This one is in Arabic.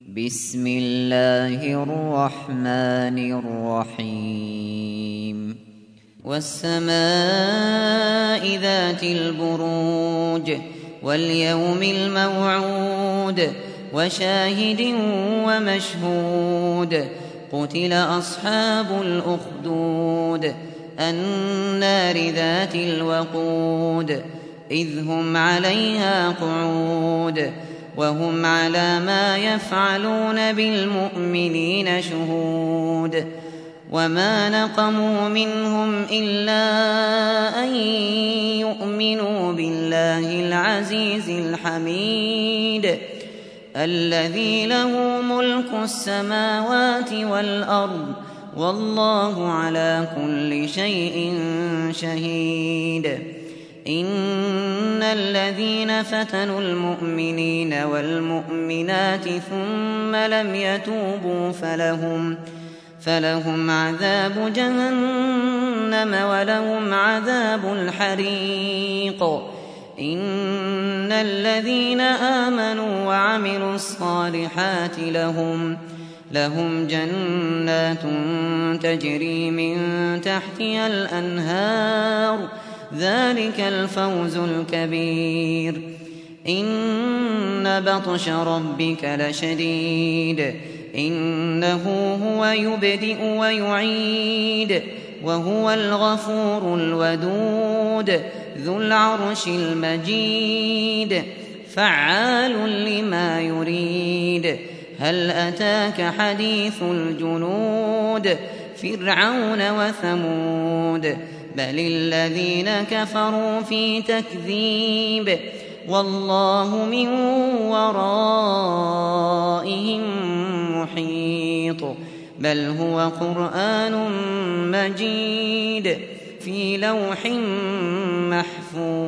بسم الله الرحمن الرحيم والسماء ذات البروج واليوم الموعود وشاهد ومشهود قتل أصحاب الأخدود النار ذات الوقود إذ هم عليها قعود وهم على ما يفعلون بالمؤمنين شهود وما نقموا منهم إلا أن يؤمنوا بالله العزيز الحميد الذي له ملك السماوات والأرض والله على كل شيء شهيد إن الذين فتنوا المؤمنين والمؤمنات ثم لم يتوبوا فلهم عذاب جهنم ولهم عذاب الحريق إن الذين آمنوا وعملوا الصالحات لهم جنات تجري من تحتها الأنهار ذلك الفوز الكبير إن بطش ربك لشديد إنه هو يبدئ ويعيد وهو الغفور الودود ذو العرش المجيد فعال لما يريد هل أتاك حديث الجنود فرعون وثمود بل الذين كفروا في تكذيب والله من ورائهم محيط بل هو قرآن مجيد في لوح محفوظ